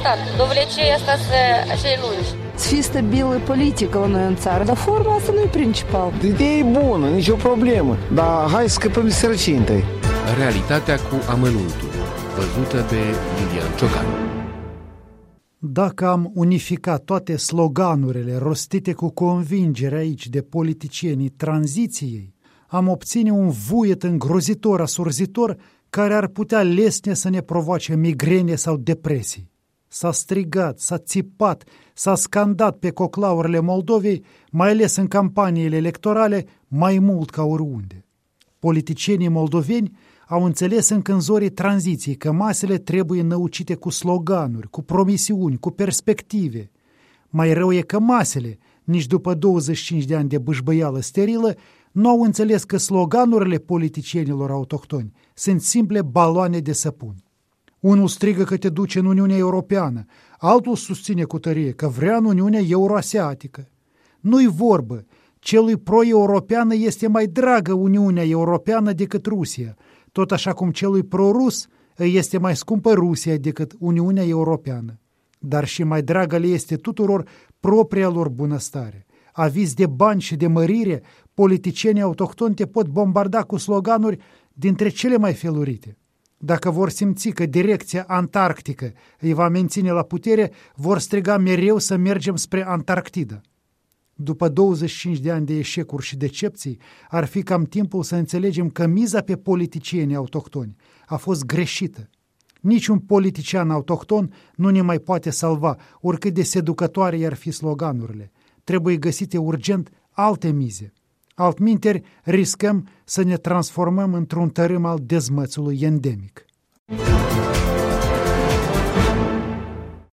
stat. Довлече остаться cei lungi. Să fie stabilă politică la noi în țară, dar forma asta nu e principal. Ideea e bună, nicio problemă, dar hai să scăpăm de sărăcie întâi. Realitatea cu amănuntul, văzută de Lilian Ciocan. Dacă am unificat toate sloganurile rostite cu convingere aici de politicienii tranziției, am obține un vuiet îngrozitor, asurzitor, care ar putea lesne să ne provoace migrene sau depresii. S-a strigat, s-a țipat, s-a scandat pe coclaurile Moldovei, mai ales în campaniile electorale, mai mult ca oriunde. Politicienii moldoveni au înțeles încă în zorii tranziției că masele trebuie năucite cu sloganuri, cu promisiuni, cu perspective. Mai rău e că masele, nici după 25 de ani de bâșbăială sterilă, nu au înțeles că sloganurile politicienilor autohtoni sunt simple baloane de săpun. Unul strigă că te duce în Uniunea Europeană, altul susține cu tărie că vrea în Uniunea Euroasiatică. Nu-i vorbă, celui pro-europeană este mai dragă Uniunea Europeană decât Rusia, tot așa cum celui pro-rus îi este mai scumpă Rusia decât Uniunea Europeană. Dar și mai dragă le este tuturor propria lor bunăstare. Aviz de bani și de mărire, politicienii autohtoni te pot bombarda cu sloganuri dintre cele mai felurite. Dacă vor simți că direcția antarctică îi va menține la putere, vor striga mereu să mergem spre Antarctida. După 25 de ani de eșecuri și decepții, ar fi cam timpul să înțelegem că miza pe politicienii autohtoni a fost greșită. Niciun politician autohton nu ne mai poate salva, oricât de seducătoare i-ar fi sloganurile. Trebuie găsite urgent alte mize. Altminteri, riscăm să ne transformăm într-un tărâm al dezmățului endemic.